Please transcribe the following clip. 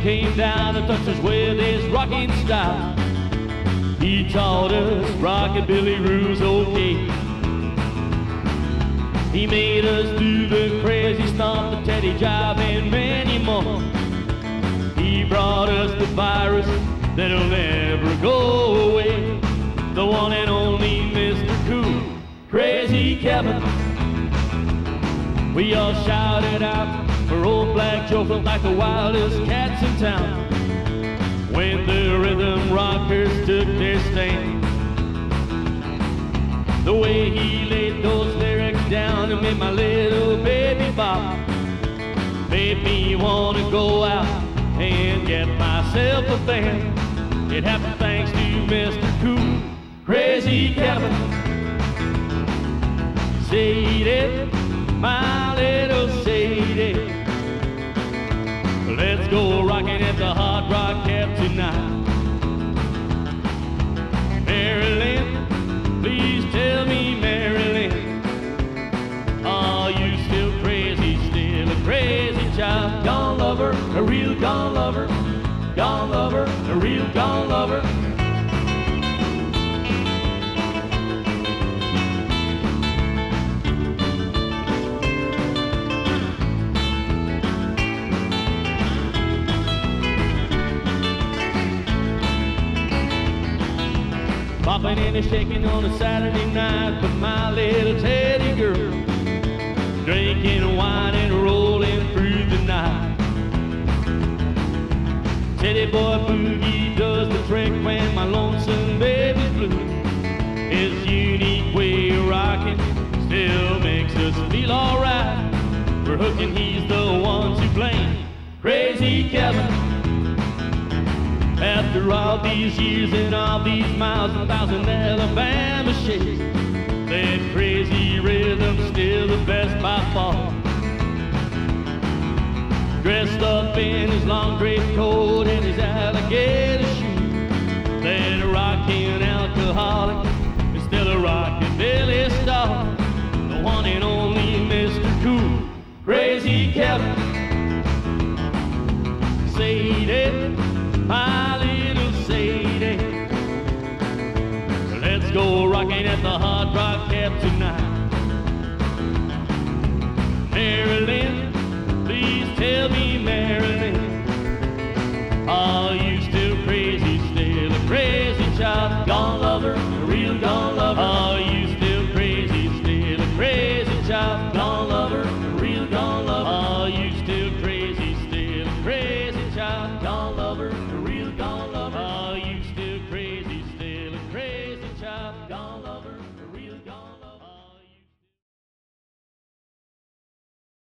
came down and touched us with his rocking style. He taught us rockabilly rules okay. He made us do the crazy stomp, the teddy jive, and many more. He brought us the virus that'll never go away. The one and only Mr. Cool, Crazy Kevin. We all shouted out for old Black Joe, felt like the wildest cats in town when the rhythm rockers took their stand. The way he laid those lyrics down and made my little baby bop made me want to go out and get myself a band. It happened thanks to Mr. Cool, Crazy Kevin. Sadie, my little Sadie, let's go rockin' at the Hard Rock Cab tonight. Marilyn, please tell me, Marilyn, are you still crazy, still a crazy child? Gone lover, a real gone lover, gone lover, a real gone lover. Popping and shaking on a Saturday night with my little Teddy girl, drinking wine and rolling through the night. Teddy boy boogie does the trick when my lonesome baby's blue. His unique way of rocking still makes us feel alright. We're hooking, he's the one to blame, Crazy Kevin. After all these years and all these miles and 1,000 Alabama shakes, that crazy rhythm's still the best by far. Dressed up in his long draped coat and his alligator shoes, that rockin' alcoholic is still a rockabilly star. The one and only Mr. Cool, Crazy Kevin. Sadie, my little Sadie, let's go rockin' at the Hard Rock Cab tonight. Marilyn, please tell me, Marilyn, are you still crazy, still a crazy child? Gone